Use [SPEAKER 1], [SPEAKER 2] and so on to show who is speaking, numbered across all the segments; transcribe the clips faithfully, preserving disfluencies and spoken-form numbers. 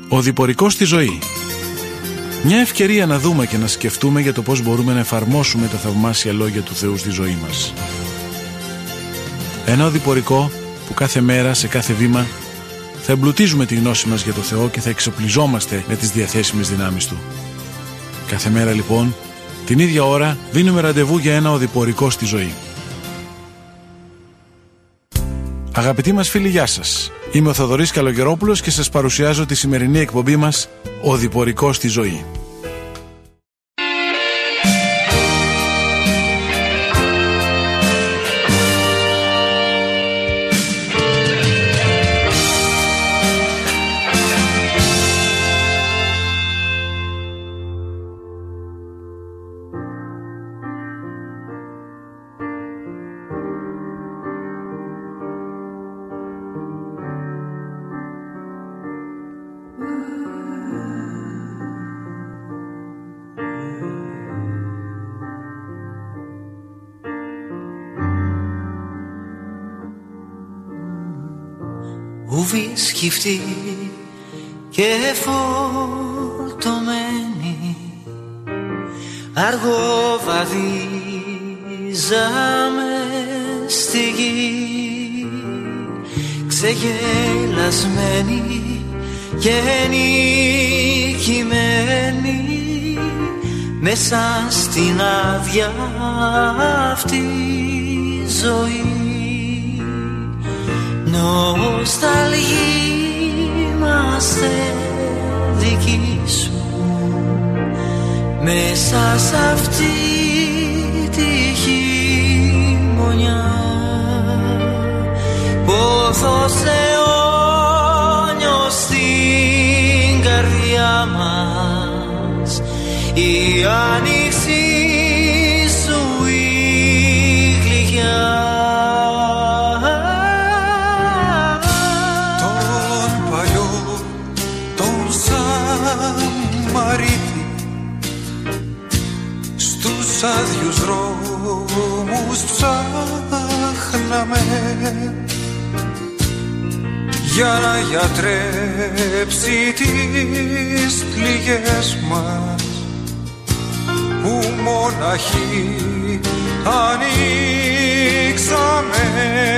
[SPEAKER 1] Ο διπορικός στη ζωή. Μια ευκαιρία να δούμε και να σκεφτούμε για το πώς μπορούμε να εφαρμόσουμε τα θαυμάσια λόγια του Θεού στη ζωή μας. Ένα οδηπορικό που κάθε μέρα, σε κάθε βήμα, θα εμπλουτίζουμε τη γνώση μας για το Θεό και θα εξοπλιζόμαστε με τις διαθέσιμες δυνάμεις Του. Κάθε μέρα λοιπόν, την ίδια ώρα, δίνουμε ραντεβού για ένα οδηπορικό στη ζωή. Αγαπητοί μας φίλοι, γεια σας. Είμαι ο Θοδωρής Καλογερόπουλος και σας παρουσιάζω τη σημερινή εκπομπή μας «Οδηπορικό στη ζωή».
[SPEAKER 2] Ουβίσκυφτη και φορτωμένη, αργό βαδίζαμε στη γη, ξεγελασμένη και νικημένη μέσα στην άδεια αυτή ζωή. Νοσταλγή είμαστε δική σου μέσα σ' αυτή τη χειμωνιά. Πόθος αιώνιος στην καρδιά μας, η άνοιξη σου η γλυκιά.
[SPEAKER 3] Στους άδειους δρόμους ψάχναμε για να γιατρέψει τις πληγές μας, που μοναχοί ανοίξαμε.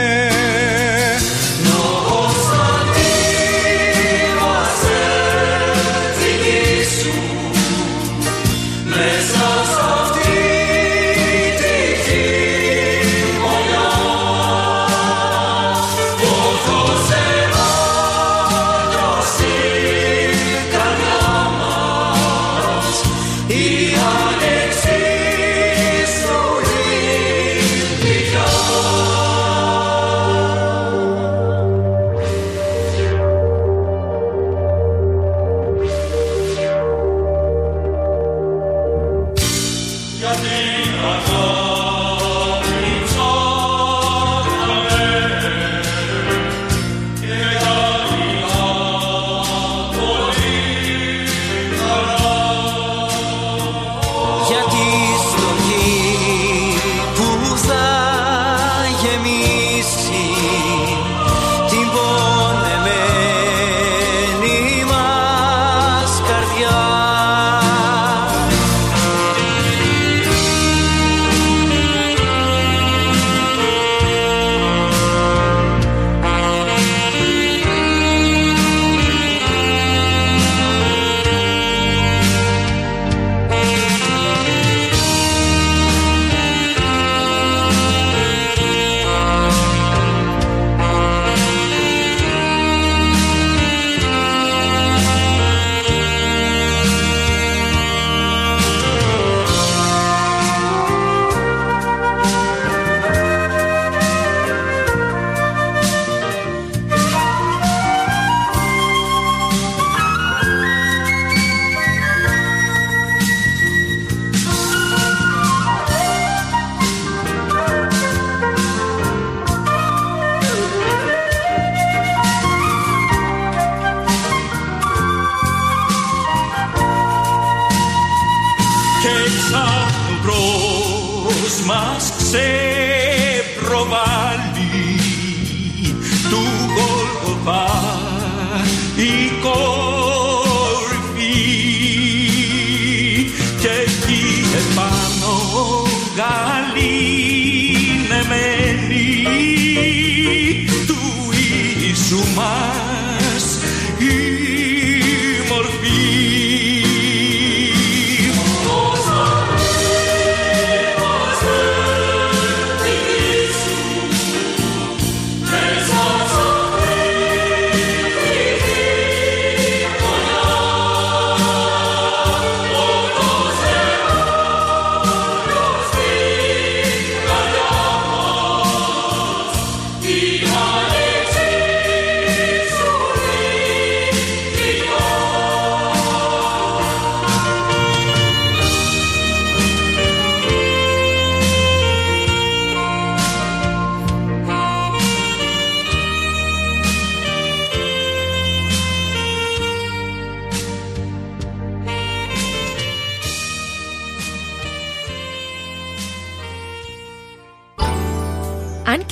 [SPEAKER 4] μας ξεπροβάλλει του Γολγοθά εικόνα.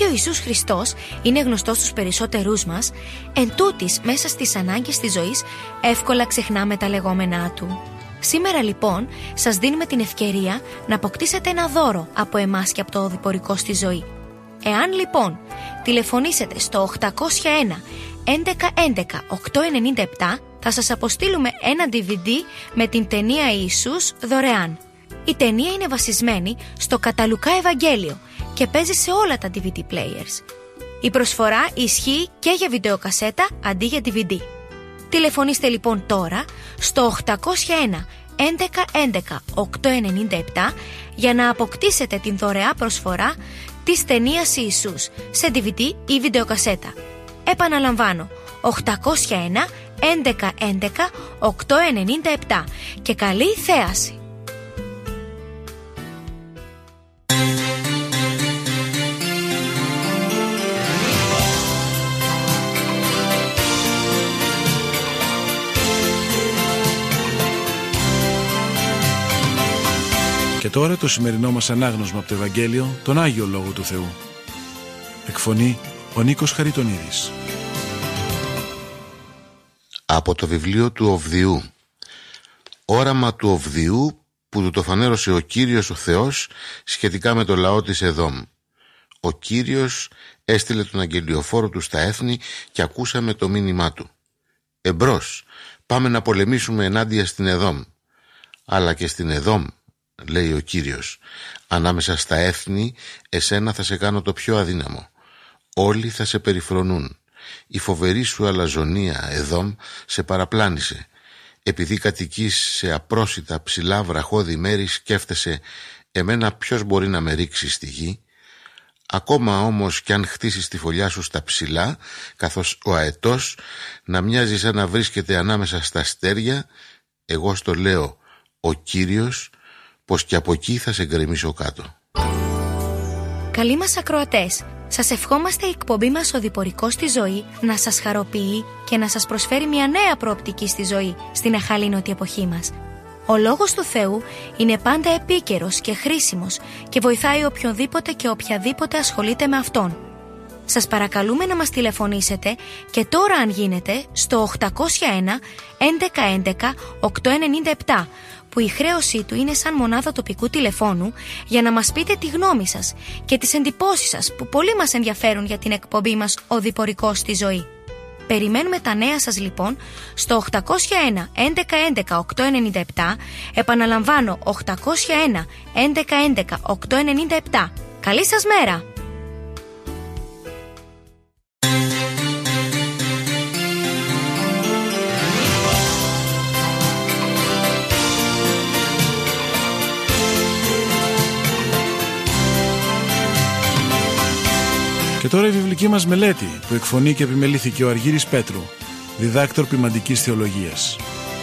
[SPEAKER 4] και ο Ιησούς Χριστός είναι γνωστός στους περισσότερούς μας, εν τούτης μέσα στις ανάγκες της ζωής εύκολα ξεχνάμε τα λεγόμενά του. Σήμερα λοιπόν σας δίνουμε την ευκαιρία να αποκτήσετε ένα δώρο από εμάς και από το οδηπορικό στη ζωή. Εάν λοιπόν τηλεφωνήσετε στο οκτακόσια ένα έντεκα έντεκα οκτακόσια ενενήντα επτά, θα σας αποστείλουμε ένα ντι βι ντι με την ταινία Ιησούς δωρεάν. Η ταινία είναι βασισμένη στο κατά Λουκά Ευαγγέλιο και παίζει σε όλα τα ντι βι ντι players. Η προσφορά ισχύει και για βιντεοκασέτα αντί για ντι βι ντι. Τηλεφωνήστε λοιπόν τώρα στο οκτακόσια ένα έντεκα έντεκα οκτακόσια ενενήντα επτά για να αποκτήσετε την δωρεά προσφορά της ταινίας Ιησούς σε ντι βι ντι ή βιντεοκασέτα. Επαναλαμβάνω, οκτακόσια ένα έντεκα έντεκα οκτακόσια ενενήντα επτά και καλή θέαση!
[SPEAKER 1] Και τώρα το σημερινό μας ανάγνωσμα από το Ευαγγέλιο, τον Άγιο Λόγο του Θεού. Εκφωνεί ο Νίκος Χαριτονίδης.
[SPEAKER 5] Από το βιβλίο του Οβδιού. Όραμα του Οβδιού που του το φανέρωσε ο Κύριος ο Θεός σχετικά με το λαό της Εδόμ. Ο Κύριος έστειλε τον αγγελιοφόρο του στα έθνη και ακούσαμε το μήνυμά του. Εμπρός, πάμε να πολεμήσουμε ενάντια στην Εδόμ. Αλλά και στην Εδόμ, λέει ο Κύριος, ανάμεσα στα έθνη εσένα θα σε κάνω το πιο αδύναμο. Όλοι θα σε περιφρονούν. Η φοβερή σου αλαζονία Εδόμ σε παραπλάνησε. Επειδή κατοικείς σε απρόσιτα ψηλά βραχώδη μέρη, σκέφτεσαι εμένα ποιος μπορεί να με ρίξει στη γη. Ακόμα όμως κι αν χτίσεις τη φωλιά σου στα ψηλά, καθώς ο αετός να μοιάζει σαν να βρίσκεται ανάμεσα στα αστέρια, εγώ στο λέω ο Κύριος, πως και από εκεί θα σε γκρεμίσω κάτω.
[SPEAKER 4] Καλοί μας ακροατές, σας ευχόμαστε η εκπομπή μας οδηπορικό στη ζωή να σας χαροποιεί και να σας προσφέρει μια νέα προοπτική στη ζωή στην εχαλήνωτη εποχή μας. Ο Λόγος του Θεού είναι πάντα επίκαιρος και χρήσιμος και βοηθάει οποιονδήποτε και οποιαδήποτε ασχολείται με αυτόν. Σας παρακαλούμε να μας τηλεφωνήσετε και τώρα αν γίνεται στο οκτακόσια ένα έντεκα έντεκα οκτακόσια ενενήντα επτά, που η χρέωσή του είναι σαν μονάδα τοπικού τηλεφώνου, για να μας πείτε τη γνώμη σας και τις εντυπώσεις σας που πολύ μας ενδιαφέρουν για την εκπομπή μας οδηπορικός στη ζωή. Περιμένουμε τα νέα σας λοιπόν στο οκτακόσια ένα έντεκα έντεκα οκτακόσια ενενήντα επτά, επαναλαμβάνω οκτακόσια ένα έντεκα έντεκα οκτακόσια ενενήντα επτά. Καλή σας μέρα!
[SPEAKER 1] Και τώρα η βιβλική μας μελέτη που εκφωνεί και επιμελήθηκε ο Αργύρης Πέτρου, διδάκτορ ποιμαντικής θεολογίας.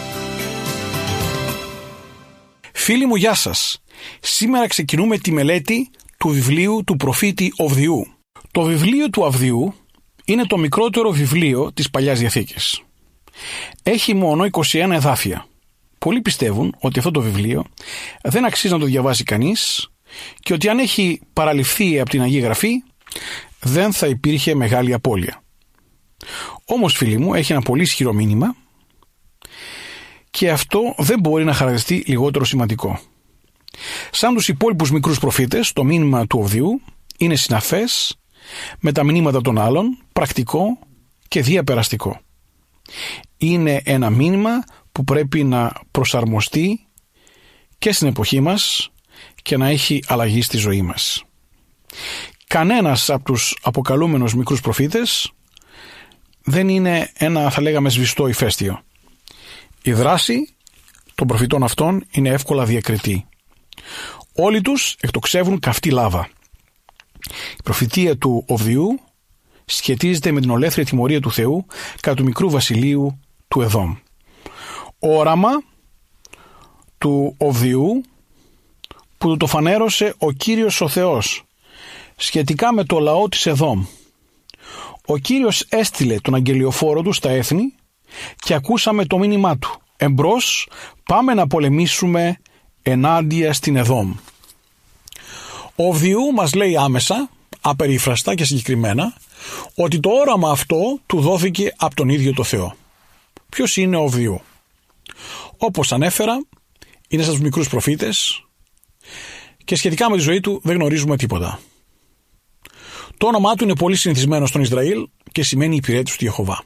[SPEAKER 6] Φίλοι μου, γεια σας. Σήμερα ξεκινούμε τη μελέτη του βιβλίου του προφήτη Οβδιού. Το βιβλίο του Οβδιού είναι το μικρότερο βιβλίο της Παλιάς Διαθήκης. Έχει μόνο είκοσι ένα εδάφια. Πολλοί πιστεύουν ότι αυτό το βιβλίο δεν αξίζει να το διαβάσει κανείς και ότι αν έχει παραληφθεί από την Αγία Γραφή δεν θα υπήρχε μεγάλη απώλεια. Όμως, φίλοι μου, έχει ένα πολύ ισχυρό μήνυμα και αυτό δεν μπορεί να χαρακτηριστεί λιγότερο σημαντικό. Σαν τους υπόλοιπους μικρούς προφήτες, το μήνυμα του Οβδιού είναι συναφές με τα μηνύματα των άλλων, πρακτικό και διαπεραστικό. Είναι ένα μήνυμα που πρέπει να προσαρμοστεί και στην εποχή μας και να έχει αλλαγή στη ζωή μας. Κανένας από τους αποκαλούμενους μικρούς προφήτες δεν είναι ένα, θα λέγαμε, σβηστό ηφαίστειο. Η δράση των προφητών αυτών είναι εύκολα διακριτή. Όλοι τους εκτοξεύουν καυτή λάβα. Η προφητεία του Οβδιού σχετίζεται με την ολέθρια τιμωρία του Θεού κατά του μικρού βασιλείου του Εδόμ. Όραμα του Οβδιού που του το φανέρωσε ο Κύριος ο Θεός σχετικά με το λαό της Εδόμ. Ο Κύριος έστειλε τον αγγελιοφόρο του στα έθνη και ακούσαμε το μήνυμά του. Εμπρός, πάμε να πολεμήσουμε ενάντια στην Εδόμ. Ο Οβδιού μας λέει άμεσα, απερίφραστα και συγκεκριμένα ότι το όραμα αυτό του δόθηκε από τον ίδιο το Θεό. Ποιος είναι ο Οβδιού? Όπως ανέφερα, είναι σαν τους μικρούς προφήτες και σχετικά με τη ζωή του δεν γνωρίζουμε τίποτα. Το όνομά του είναι πολύ συνηθισμένο στον Ισραήλ και σημαίνει υπηρέτης του Ιεχωβά.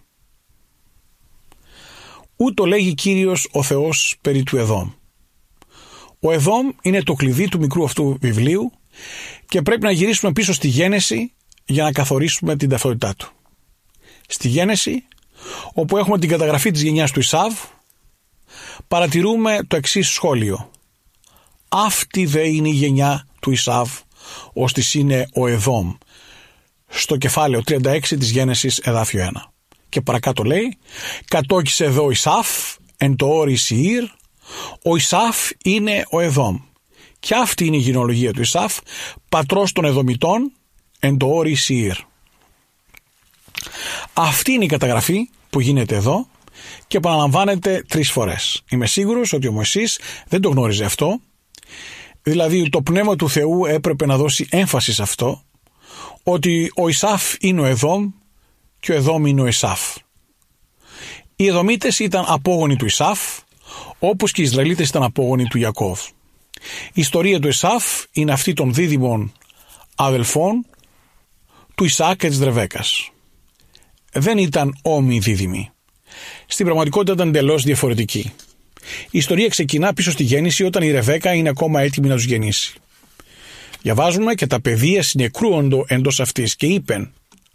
[SPEAKER 6] Ούτω λέγει Κύριος ο Θεός περί του Εδόμ. Ο Εδόμ είναι το κλειδί του μικρού αυτού βιβλίου και πρέπει να γυρίσουμε πίσω στη Γένεση για να καθορίσουμε την ταυτότητά του. Στη Γένεση, όπου έχουμε την καταγραφή της γενιάς του Ισάβ, παρατηρούμε το εξής σχόλιο. Αυτή δε είναι η γενιά του Ισάβ, ώστις είναι ο Εδόμ, στο κεφάλαιο τριάντα έξι της Γένεσης εδάφιο ένα. Και παρακάτω λέει, κατόκισε εδώ ο Ισάβ εν το όρι Σιήρ, ο Ισάβ είναι ο Εδόμ. Και αυτή είναι η γενεολογία του Ισάβ, πατρός των Εδωμιτών εν το όρι Σιήρ. Αυτή είναι η καταγραφή που γίνεται εδώ και επαναλαμβάνεται τρεις φορές. Είμαι σίγουρος ότι ο Μωυσής δεν το γνώριζε αυτό, δηλαδή το πνεύμα του Θεού έπρεπε να δώσει έμφαση σε αυτό, ότι ο Ισάβ είναι ο Εδόμ και ο Εδόμ είναι ο Ισάβ. Οι Εδωμίτες ήταν απόγονοι του Ισάβ, όπως και οι Ισραηλίτες ήταν απόγονοι του Ιακώβ. Η ιστορία του Ισάβ είναι αυτή των δίδυμων αδελφών του Ισαάκ και της Ρεβέκας. Δεν ήταν όμοιοι δίδυμοι. Στην πραγματικότητα ήταν εντελώς διαφορετική. Η ιστορία ξεκινά πίσω στη γέννηση όταν η Ρεβέκα είναι ακόμα έτοιμη να τους γεννήσει. Διαβάζουμε και τα παιδεία συνεκρούοντο εντός αυτής και είπεν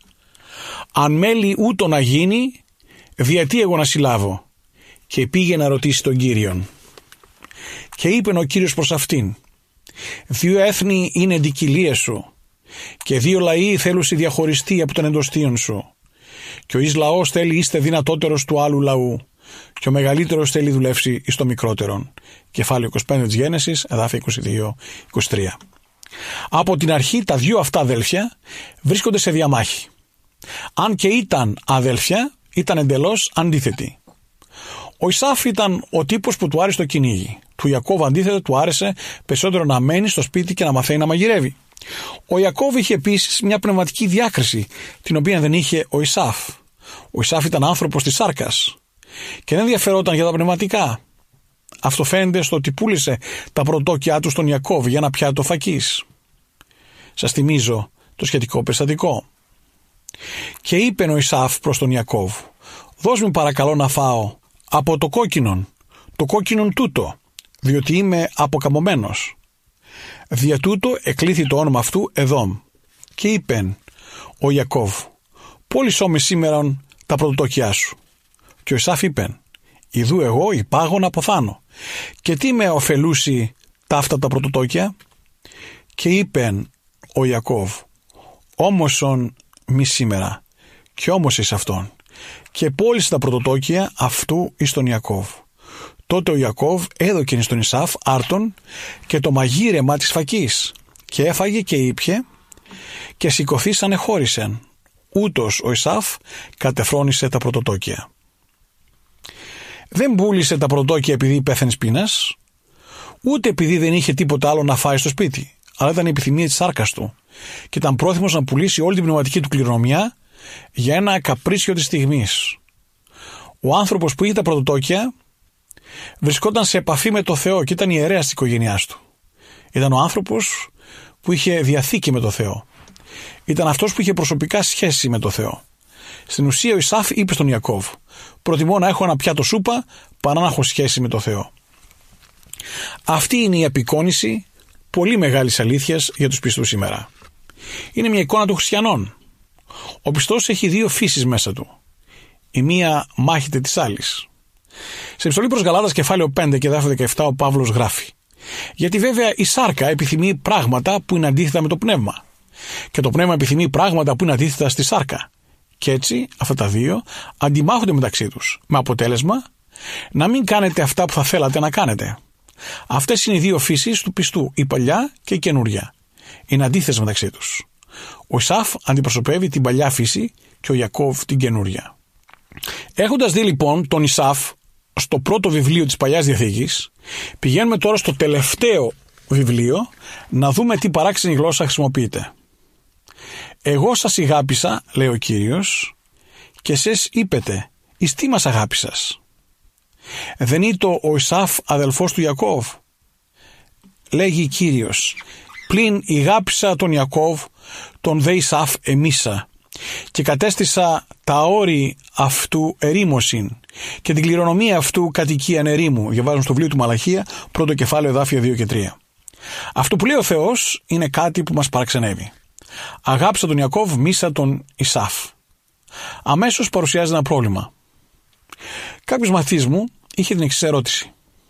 [SPEAKER 6] «Αν μέλη ούτω να γίνει, διατί εγώ να συλλάβω» και πήγε να ρωτήσει τον Κύριον. Και είπεν ο Κύριος προς αυτήν «Δύο έθνη είναι εντικυλίες σου και δύο λαοί θέλουσι διαχωριστεί από τον εντοστίον σου και ο εις λαός θέλει είστε δυνατότερος του άλλου λαού και ο μεγαλύτερος θέλει δουλεύσει εις το μικρότερον». Κεφάλαιο είκοσι πέντε της Γένεσης, εδάφια είκοσι δύο είκοσι τρία. Από την αρχή τα δύο αυτά αδέλφια βρίσκονται σε διαμάχη. Αν και ήταν αδέλφια, ήταν εντελώς αντίθετοι. Ο Ισάφ ήταν ο τύπος που του άρεσε το κυνήγι. Του Ιακώβ αντίθετα του άρεσε περισσότερο να μένει στο σπίτι και να μαθαίνει να μαγειρεύει. Ο Ιακώβ είχε επίσης μια πνευματική διάκριση, την οποία δεν είχε ο Ισάφ. Ο Ισάφ ήταν άνθρωπος της σάρκας και δεν ενδιαφερόταν για τα πνευματικά. Αυτό φαίνεται στο ότι πούλησε τα πρωτόκια του στον Ιακώβ για ένα πιάτο φακής. Σας θυμίζω το σχετικό περιστατικό. Και είπε ο Ισάφ προς τον Ιακώβ, «Δώσ' μου παρακαλώ να φάω από το κόκκινον, το κόκκινον τούτο, διότι είμαι αποκαμωμένος». Δια τούτο εκλήθη το όνομα αυτού Εδόμ. Και είπεν ο Ιακώβ, «Πώλησό με σήμερον τα πρωτοτόκια σου». Και ο Ισάφ είπεν, «Ιδού εγώ υπάγω από θάνο. Και τι με ωφελούσι ταύτα τα πρωτοτόκια?» Και είπεν ο Ιακώβ, «Όμωσον μη σήμερα, και όμως εις αυτόν». Και πώλησε τα πρωτοτόκια αυτού εις τον Ιακώβ. Τότε ο Ιακώβ έδωκεν στον Ισάφ άρτον και το μαγείρεμα της φακής και έφαγε και ήπιε και σηκωθήσανε χώρισεν. Ούτως ο Ισάφ κατεφρόνησε τα πρωτοτόκια. Δεν πούλησε τα πρωτοτόκια επειδή πέθαινε πείνας, ούτε επειδή δεν είχε τίποτα άλλο να φάει στο σπίτι, αλλά ήταν η επιθυμία της σάρκας του και ήταν πρόθυμος να πουλήσει όλη την πνευματική του κληρονομιά για ένα καπρίσιο της στιγμής. Ο άνθρωπος που είχε τα πρωτοτόκια βρισκόταν σε επαφή με το Θεό και ήταν ιερέας της οικογένειάς του. Ήταν ο άνθρωπος που είχε διαθήκη με το Θεό. Ήταν αυτός που είχε προσωπικά σχέση με το Θεό. Στην ουσία ο Ισάφ είπε στον Ιακώβ, «Προτιμώ να έχω ένα πιάτο σούπα παρά να έχω σχέση με το Θεό». Αυτή είναι η απεικόνηση πολύ μεγάλης αλήθειας για τους πιστούς σήμερα. Είναι μια εικόνα των χριστιανών. Ο πιστός έχει δύο φύσεις μέσα του. Η μία μάχεται της άλλης. Σε επιστολή προς Γαλάτας κεφάλαιο πέντε και εδάφιο δεκαεπτά ο Παύλος γράφει, «Γιατί βέβαια η σάρκα επιθυμεί πράγματα που είναι αντίθετα με το πνεύμα και το πνεύμα επιθυμεί πράγματα που είναι αντίθετα στη σάρκα. Και έτσι αυτά τα δύο αντιμάχονται μεταξύ τους, με αποτέλεσμα να μην κάνετε αυτά που θα θέλατε να κάνετε. Αυτές είναι οι δύο φύσεις του πιστού, η παλιά και η καινούρια. Είναι αντίθετες μεταξύ τους. Ο Ισάφ αντιπροσωπεύει την παλιά φύση και ο Ιακώβ την καινούρια. Έχοντας δει λοιπόν τον Ισάφ στο πρώτο βιβλίο της Παλιάς Διαθήκης, πηγαίνουμε τώρα στο τελευταίο βιβλίο να δούμε τι παράξενη γλώσσα χρησιμοποιείται. «Εγώ σας ηγάπησα», λέει ο Κύριος, «και εσείς είπετε, εις τι μας αγάπησας? Δεν ήτο ο Ισαύ αδελφός του Ιακώβ? Λέγει Κύριος, πλην ηγάπησα τον Ιακώβ, τον δε Ισαύ εμίσα, και κατέστησα τα όρη αυτού ερήμωσιν και την κληρονομία αυτού κατοικίαν ερήμου». Διαβάζουμε στο βιβλίο του Μαλαχία, πρώτο κεφάλαιο, εδάφια δύο και τρία. Αυτό που λέει ο Θεός είναι κάτι που μας παραξενεύει. Αγάπησα τον Ιακώβ, μίσα τον Ισαύ. Αμέσως παρουσιάζει ένα πρόβλημα. Κάποιος μαθητής μου είχε την εξής ερώτηση.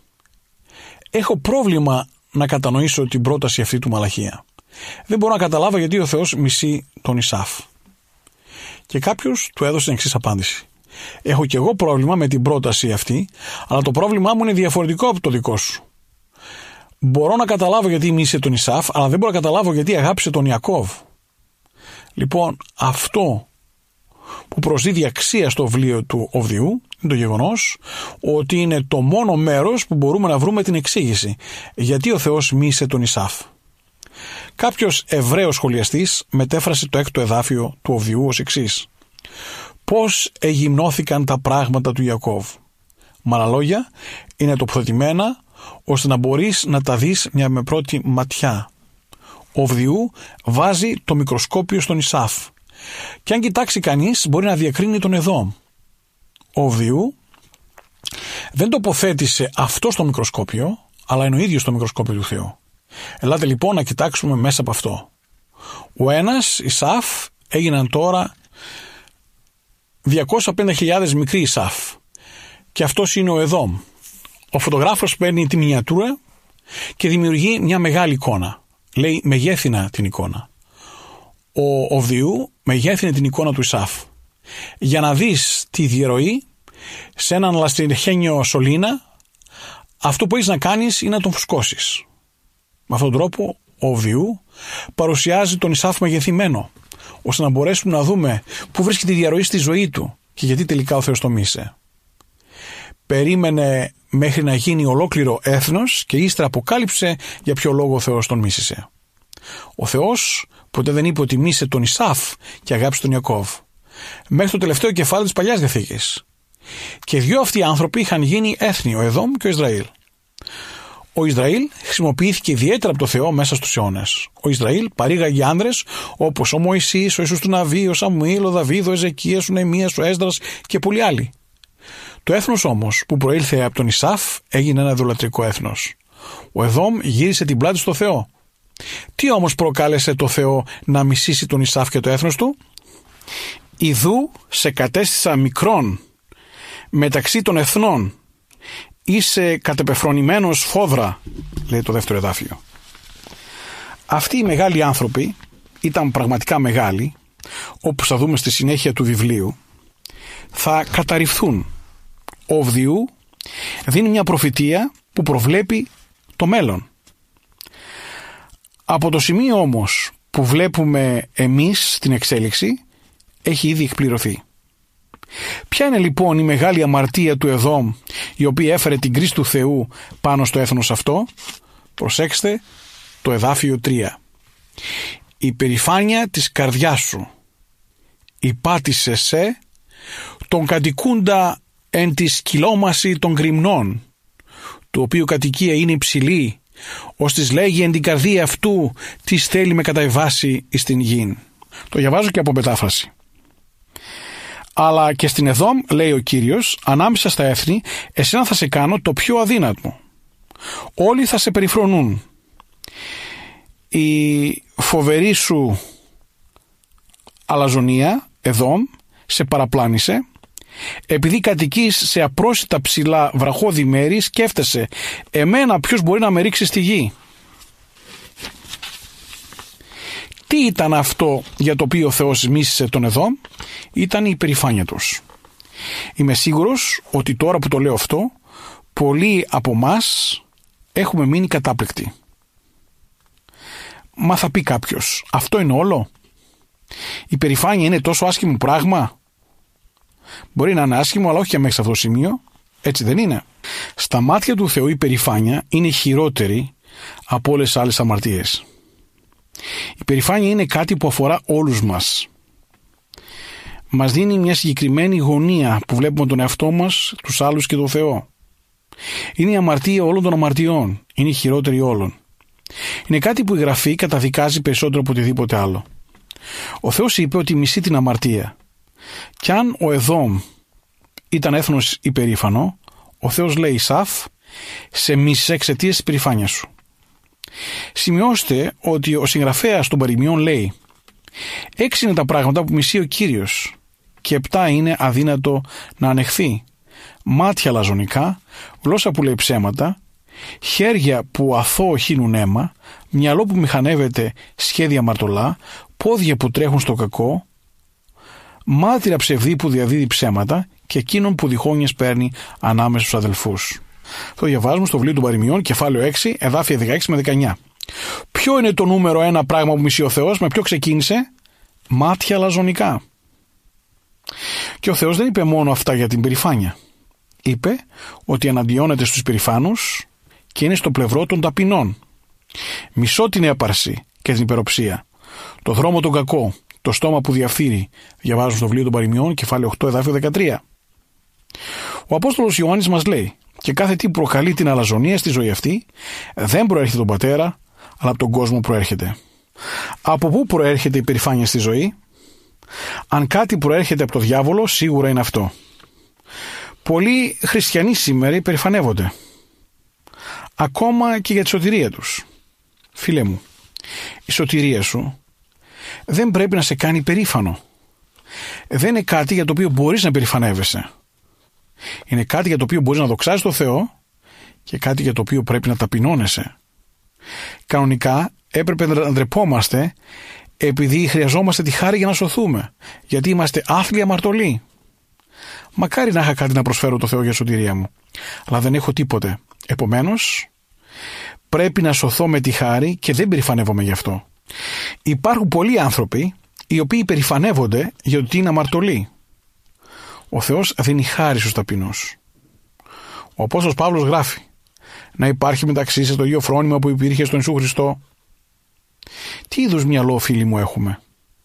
[SPEAKER 6] Έχω πρόβλημα να κατανοήσω την πρόταση αυτή του Μαλαχία. Δεν μπορώ να καταλάβω γιατί ο Θεός μισεί τον Ισαύ. Και κάποιος του έδωσε την εξής απάντηση. Έχω και εγώ πρόβλημα με την πρόταση αυτή, αλλά το πρόβλημά μου είναι διαφορετικό από το δικό σου. Μπορώ να καταλάβω γιατί μίσησε τον Ισαύ, αλλά δεν μπορώ να καταλάβω γιατί αγάπησε τον Ιακώβ. Λοιπόν, αυτό που προσδίδει αξία στο βιβλίο του Οβδιού είναι το γεγονός ότι είναι το μόνο μέρος που μπορούμε να βρούμε την εξήγηση γιατί ο Θεός μίσησε τον Ισαύ. Κάποιος Εβραίος σχολιαστής μετέφρασε το έκτο εδάφιο του Οβδιού ως εξής. Πώς εγυμνώθηκαν τα πράγματα του Ιακώβ. Με άλλα λόγια, είναι τοποθετημένα ώστε να μπορείς να τα δεις μια με πρώτη ματιά. Ο Οβδιού βάζει το μικροσκόπιο στον Ισαύ. Και αν κοιτάξει κανείς μπορεί να διακρίνει τον Εδώμ. Ο Οβδιού δεν τοποθέτησε αυτό στο μικροσκόπιο, αλλά είναι ο ίδιος στο μικροσκόπιο του Θεού. Ελάτε λοιπόν να κοιτάξουμε μέσα από αυτό. Ο ένας Ισαύ έγιναν τώρα διακόσιες πενήντα χιλιάδες μικροί Ισαύ. Και αυτός είναι ο Εδώμ. Ο φωτογράφος παίρνει τη μινιατούρα και δημιουργεί μια μεγάλη εικόνα. Λέει μεγέθυνα την εικόνα. Ο Οβδιού μεγέθυνε την εικόνα του Ισαύ. Για να δεις τη διαρροή σε έναν λαστιχένιο σωλήνα, αυτό που έχεις να κάνεις είναι να τον φουσκώσεις. Με αυτόν τον τρόπο ο Οβδιού παρουσιάζει τον Ισαύ μεγεθυμένο, ώστε να μπορέσουμε να δούμε πού βρίσκεται η διαρροή στη ζωή του και γιατί τελικά ο Θεός το μίσησε. Περίμενε μέχρι να γίνει ολόκληρο έθνος και ύστερα αποκάλυψε για ποιο λόγο ο Θεός τον μίσησε. Ο Θεός ποτέ δεν είπε ότι μίσησε τον Ισαύ και αγάπησε τον Ιακώβ. Μέχρι το τελευταίο κεφάλαιο της Παλιάς Διαθήκης. Και δύο αυτοί οι άνθρωποι είχαν γίνει έθνη, ο Εδώμ και ο Ισραήλ. Ο Ισραήλ χρησιμοποιήθηκε ιδιαίτερα από το Θεό μέσα στους αιώνες. Ο Ισραήλ παρήγαγε άνδρες όπως ο Μωυσής, ο Ιησούς του Ναβί, ο Σαμουήλ, ο Δαβίδ, ο Εζεκίας, ο Νεεμίας, ο Έσδρας και πολλοί άλλοι. Το έθνος όμως που προήλθε από τον Ισαύ έγινε ένα ιδωλατρικό έθνος. Ο Εδώμ γύρισε την πλάτη στο Θεό. Τι όμως προκάλεσε το Θεό να μισήσει τον Ισαύ και το έθνος του? Ιδού σε κατέστησα μικρόν μεταξύ των εθνών, είσαι κατεπεφρονημένος φόδρα, λέει το δεύτερο εδάφιο. Αυτοί οι μεγάλοι άνθρωποι ήταν πραγματικά μεγάλοι, όπως θα δούμε στη συνέχεια του βιβλίου, θα καταρριφθούν. Ο Οβδιού δίνει μια προφητεία που προβλέπει το μέλλον. Από το σημείο όμως που βλέπουμε εμείς την εξέλιξη έχει ήδη εκπληρωθεί. Ποια είναι λοιπόν η μεγάλη αμαρτία του Εδώμ η οποία έφερε την κρίση του Θεού πάνω στο έθνος αυτό? Προσέξτε το εδάφιο τρία. Η περηφάνεια της καρδιάς σου υπάτησε σε τον κατοικούντα εν τη σκυλόμαση των γριμνών, του οποίου κατοικία είναι υψηλή, ως της λέγει εν την καρδία αυτού της θέλει με καταβάσει εις την γην. Το διαβάζω και από μετάφραση. Αλλά και στην Εδώμ, λέει ο Κύριος, ανάμεσα στα έθνη, εσένα θα σε κάνω το πιο αδύνατο. Όλοι θα σε περιφρονούν. Η φοβερή σου αλαζονία, Εδώμ, σε παραπλάνησε. Επειδή κατοικείς σε απρόσιτα ψηλά βραχώδη μέρη, σκέφτεσαι, εμένα ποιος μπορεί να με ρίξει στη γη? Τι ήταν αυτό για το οποίο ο Θεός μίσησε τον Εδώμ? Ήταν η υπερηφάνεια τους. Είμαι σίγουρος ότι τώρα που το λέω αυτό, πολλοί από εμάς έχουμε μείνει κατάπληκτοι. Μα θα πει κάποιος, αυτό είναι όλο? Η υπερηφάνεια είναι τόσο άσχημο πράγμα? Μπορεί να είναι άσχημο, αλλά όχι και μέχρι σε αυτό το σημείο. Έτσι δεν είναι? Στα μάτια του Θεού η υπερηφάνεια είναι χειρότερη από όλες τις άλλες αμαρτίες. Η περηφάνεια είναι κάτι που αφορά όλους μας. Μας δίνει μια συγκεκριμένη γωνία που βλέπουμε τον εαυτό μας, τους άλλους και τον Θεό. Είναι η αμαρτία όλων των αμαρτιών. Είναι η χειρότερη όλων. Είναι κάτι που η Γραφή καταδικάζει περισσότερο από οτιδήποτε άλλο. Ο Θεός είπε ότι μισεί την αμαρτία. Κι αν ο Εδόμ ήταν έθνος υπερήφανο, ο Θεός λέει Σαφ, σε μισέ εξαιτίας της περηφάνειας σου. Σημειώστε ότι ο συγγραφέας των παροιμιών λέει έξι είναι τα πράγματα που μισεί ο Κύριος και επτά είναι αδύνατο να ανεχθεί. Μάτια λαζονικά, γλώσσα που λέει ψέματα, χέρια που αθώο χύνουν αίμα, μυαλό που μηχανεύεται σχέδια μαρτωλά, πόδια που τρέχουν στο κακό, μάρτυρα ψευδή που διαδίδει ψέματα και εκείνον που διχόνιες παίρνει ανάμεσα στους αδελφούς. Το διαβάζουμε στο βιβλίο των Παροιμιών, κεφάλαιο έξι, εδάφια δεκαέξι με δεκαεννιά. Ποιο είναι το νούμερο ένα πράγμα που μισεί ο Θεός, με ποιο ξεκίνησε? Μάτια λαζονικά. Και ο Θεός δεν είπε μόνο αυτά για την περηφάνεια. Είπε ότι εναντιώνεται στους περηφάνους και είναι στο πλευρό των ταπεινών. Μισώ την έπαρση και την υπεροψία, το δρόμο τον κακό, το στόμα που διαφθείρει. Διαβάζουμε στο βιβλίο των Παροιμιών, κεφάλαιο οκτώ, εδάφιο δεκατρία. Ο Απόστολος Ιωάννης μας λέει: και κάθε τι προκαλεί την αλαζονία στη ζωή αυτή δεν προέρχεται τον Πατέρα, αλλά από τον κόσμο προέρχεται. Από πού προέρχεται η περηφάνεια στη ζωή? Αν κάτι προέρχεται από το διάβολο, σίγουρα είναι αυτό. Πολλοί χριστιανοί σήμερα υπερηφανεύονται, ακόμα και για τη σωτηρία τους. Φίλε μου, η σωτηρία σου δεν πρέπει να σε κάνει περήφανο. Δεν είναι κάτι για το οποίο μπορείς να περηφανεύεσαι. Είναι κάτι για το οποίο μπορείς να δοξάζεις τον Θεό και κάτι για το οποίο πρέπει να ταπεινώνεσαι. Κανονικά έπρεπε να ντρεπόμαστε επειδή χρειαζόμαστε τη χάρη για να σωθούμε, γιατί είμαστε άθλοι αμαρτωλοί. Μακάρι να είχα κάτι να προσφέρω το Θεό για σωτηρία μου, αλλά δεν έχω τίποτε. Επομένως, πρέπει να σωθώ με τη χάρη και δεν περηφανεύομαι γι' αυτό. Υπάρχουν πολλοί άνθρωποι οι οποίοι περηφανεύονται γιατί είναι αμαρτωλοί. Ο Θεός δίνει χάρη στους ταπεινούς. Ο Απόστολος Παύλος γράφει: να υπάρχει μεταξύ σας το ίδιο φρόνημα που υπήρχε στον Ιησού Χριστό. Τι είδους μυαλό, φίλοι μου, έχουμε?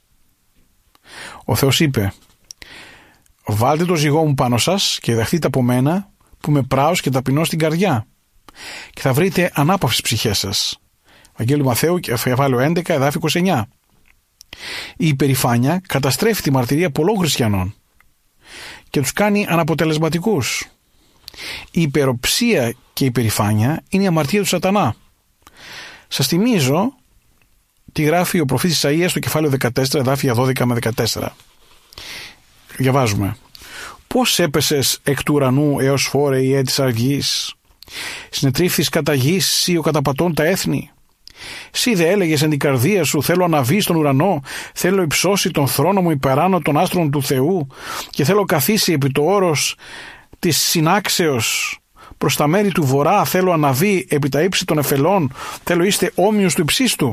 [SPEAKER 6] Ο Θεός είπε: βάλτε το ζυγό μου πάνω σας και δεχτείτε από μένα που είμαι πράος και ταπεινός στην καρδιά και θα βρείτε ανάπαυση ψυχές σας. Ευαγγέλιο Μαθαίου, κεφάλαιο έντεκα, εδάφιο είκοσι εννιά. Η υπερηφάνεια καταστρέφει τη μαρτυρία πολλών χριστιανών και τους κάνει αναποτελεσματικούς. Η υπεροψία και η υπερηφάνεια είναι η αμαρτία του σατανά. Σας θυμίζω τι γράφει ο προφήτης Ισαΐας στο κεφάλαιο δεκατέσσερα, εδάφια δώδεκα με δεκατέσσερα. Διαβάζουμε: πώς έπεσες εκ του ουρανού έως φόρε η έτης αργής, συνετρίφθης κατά γης σύ ο καταπατών τα έθνη. Σύ δε έλεγες εν την καρδία σου, θέλω αναβεί στον ουρανό, θέλω υψώσει τον θρόνο μου υπεράνω των άστρων του Θεού και θέλω καθίσει επί το όρος της συνάξεως προς τα μέρη του βορρά, θέλω αναβεί επί τα ύψη των εφελών, θέλω είστε όμοιος του υψίστου.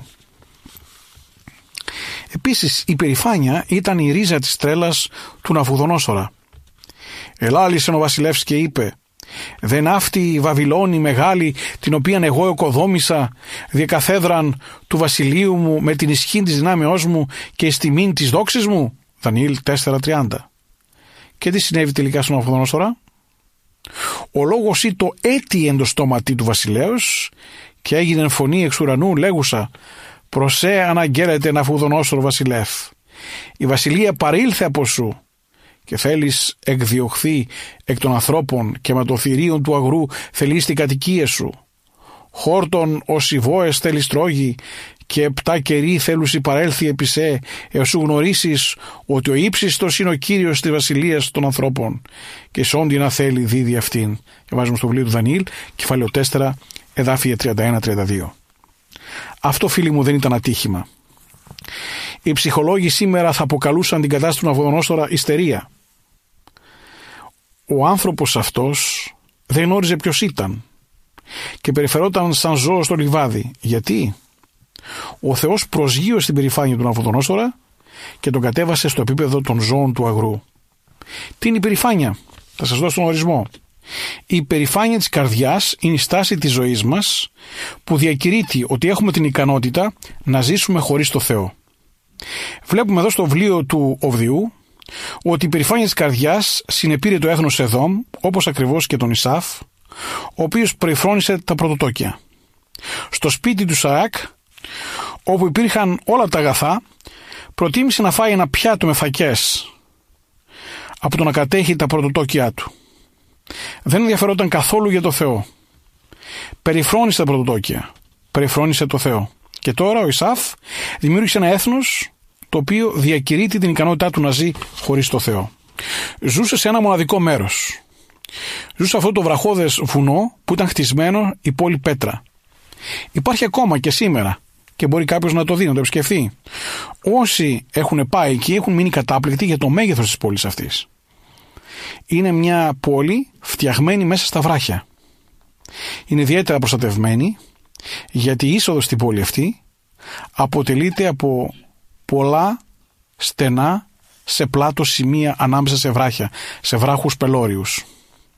[SPEAKER 6] Επίσης η περηφάνεια ήταν η ρίζα της τρέλας του Ναβουδονόσορα. Ελάλησε ο βασιλεύς και είπε: δεν αυτή η Βαβυλώνη μεγάλη, την οποία εγώ οικοδόμησα διακαθέδραν του βασιλείου μου με την ισχύ της δυνάμεώς μου και εις τιμήν της δόξης μου? Δανιήλ τέσσερα τριάντα. Και τι συνέβη τελικά στον Ναβουδονόσορα? Ο λόγος ή το έτη εν το στόματι του βασιλέως και έγινε φωνή εξ ουρανού λέγουσα: προσέ αναγγέλλεται Ναβουδονόσορο βασιλεύ, η βασιλεία παρήλθε από σου και θέλεις εκδιωχθεί εκ των ανθρώπων και με το θηρίον του αγρού θελείς την κατοικία σου. Χόρτον ως οι βόες θέλεις τρώγει και επτά καιροί θέλουσι παρέλθει επί σε, έως σου γνωρίσεις ότι ο ύψιστος είναι ο Κύριος της βασιλείας των ανθρώπων και σόντι να θέλει δίδει αυτήν. Και βάζουμε στο βιβλίο του Δανιήλ, κεφάλαιο τέσσερα, εδάφια τριάντα ένα τριάντα δύο. Αυτό, φίλοι μου, δεν ήταν ατύχημα. Οι ψυχολόγοι σήμερα θα αποκαλούσαν την κατάσταση του Ναβουδονόσορα ιστερία. Ο άνθρωπος αυτός δεν γνώριζε ποιος ήταν και περιφερόταν σαν ζώο στο λιβάδι. Γιατί? Ο Θεός προσγείωσε την περηφάνεια του Ναβουδονόσορα και τον κατέβασε στο επίπεδο των ζώων του αγρού. Τι είναι η περηφάνεια? Θα σας δώσω τον ορισμό. Η υπερηφάνεια της καρδιάς είναι η στάση της ζωής μας που διακηρύττει ότι έχουμε την ικανότητα να ζήσουμε χωρίς το Θεό. Βλέπουμε εδώ στο βιβλίο του Οβδιού ότι η υπερηφάνεια της καρδιάς συνεπήρε το έθνος Εδόμ, όπως ακριβώς και τον Ισάφ, ο οποίος περιφρόνησε τα πρωτοτόκια. Στο σπίτι του Σαάκ, όπου υπήρχαν όλα τα αγαθά, προτίμησε να φάει ένα πιάτο με φακές από το να κατέχει τα πρωτοτόκια του. Δεν ενδιαφερόταν καθόλου για το Θεό. Περιφρόνησε τα πρωτοτόκια. Περιφρόνησε το Θεό. Και τώρα ο Ισάφ δημιούργησε ένα έθνος το οποίο διακηρύττει την ικανότητά του να ζει χωρίς το Θεό. Ζούσε σε ένα μοναδικό μέρος. Ζούσε σε αυτό το βραχώδες βουνό που ήταν χτισμένο η πόλη Πέτρα. Υπάρχει ακόμα και σήμερα και μπορεί κάποιος να το δει, να το επισκεφθεί. Όσοι έχουν πάει εκεί έχουν μείνει κατάπληκτοι για το μέγεθος της πόλης αυτής. Είναι μια πόλη φτιαγμένη μέσα στα βράχια. Είναι ιδιαίτερα προστατευμένη γιατί η είσοδος στην πόλη αυτή αποτελείται από πολλά στενά σε πλάτο σημεία ανάμεσα σε βράχια, σε βράχους πελώριους.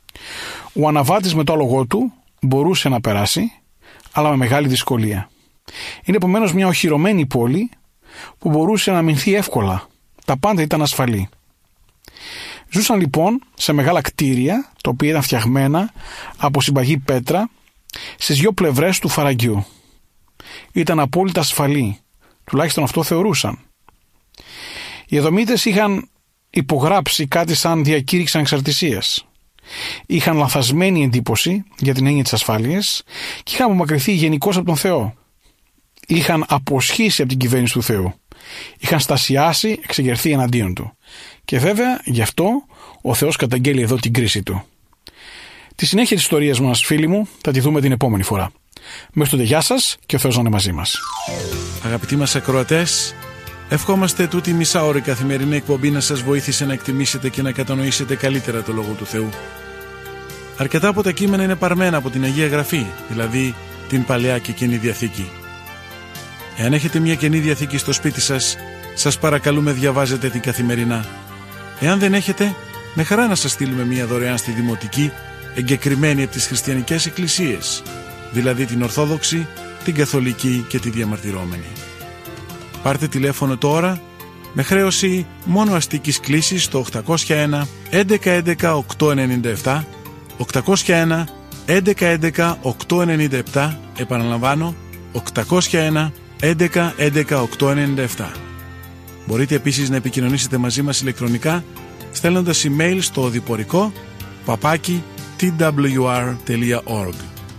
[SPEAKER 6] Ο αναβάτης με το άλογο του μπορούσε να περάσει, αλλά με μεγάλη δυσκολία. Είναι επομένως μια οχυρωμένη πόλη που μπορούσε να αμυνθεί εύκολα. Τα πάντα ήταν ασφαλή. Ζούσαν λοιπόν σε μεγάλα κτίρια, τα οποία ήταν φτιαγμένα από συμπαγή πέτρα, στις δύο πλευρές του φαραγγιού. Ήταν απόλυτα ασφαλή, τουλάχιστον αυτό θεωρούσαν. Οι Εδωμίτες είχαν υπογράψει κάτι σαν διακήρυξη ανεξαρτησίας. Είχαν λανθασμένη εντύπωση για την έννοια της ασφάλειας και είχαν απομακρυνθεί γενικώς από τον Θεό. Είχαν αποσχίσει από την κυβέρνηση του Θεού. Είχαν στασιάσει, εξεγερθεί εναντίον του. Και βέβαια γι' αυτό ο Θεός καταγγέλει εδώ την κρίση του. Τη συνέχεια της ιστορίας μας, φίλοι μου, θα τη δούμε την επόμενη φορά. Μέχρι τότε γεια σας και ο Θεός να είναι μαζί μας.
[SPEAKER 1] Αγαπητοί μας ακροατές, ευχόμαστε τούτη μισάωρη καθημερινή εκπομπή να σας βοήθησε να εκτιμήσετε και να κατανοήσετε καλύτερα το Λόγο του Θεού. Αρκετά από τα κείμενα είναι παρμένα από την Αγία Γραφή, δηλαδή την Παλαιά και Καινή Διαθήκη. Εάν έχετε μια Καινή Διαθήκη στο σπίτι σας, σας παρακαλούμε διαβάζετε την καθημερινά. Εάν δεν έχετε, με χαρά να σας στείλουμε μια δωρεάν στη Δημοτική, εγκεκριμένη από τις χριστιανικές εκκλησίες, δηλαδή την Ορθόδοξη, την Καθολική και τη Διαμαρτυρόμενη. Πάρτε τηλέφωνο τώρα με χρέωση μόνο αστικής κλήσης στο οκτακόσια ένα έντεκα έντεκα οκτακόσια ενενήντα επτά, οκτακόσια ένα έντεκα έντεκα οκτακόσια ενενήντα επτά, επαναλαμβάνω οκτακόσια ένα έντεκα έντεκα οκτακόσια ενενήντα επτά. Μπορείτε επίσης να επικοινωνήσετε μαζί μας ηλεκτρονικά στέλνοντας email στο οδηπορικό παπάκι τι ντάμπλιου αρ τελεία org.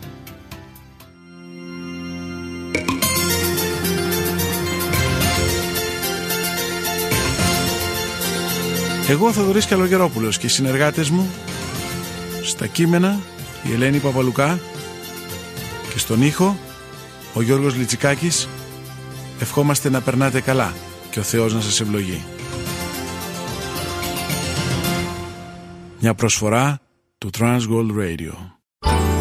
[SPEAKER 1] Εγώ ο Θοδωρής Καλογερόπουλος και οι συνεργάτες μου στα κείμενα η Ελένη Παπαλουκά και στον ήχο ο Γιώργος Λιτσικάκης ευχόμαστε να περνάτε καλά και ο Θεός να σας ευλογεί. Μια προσφορά του Transworld Radio.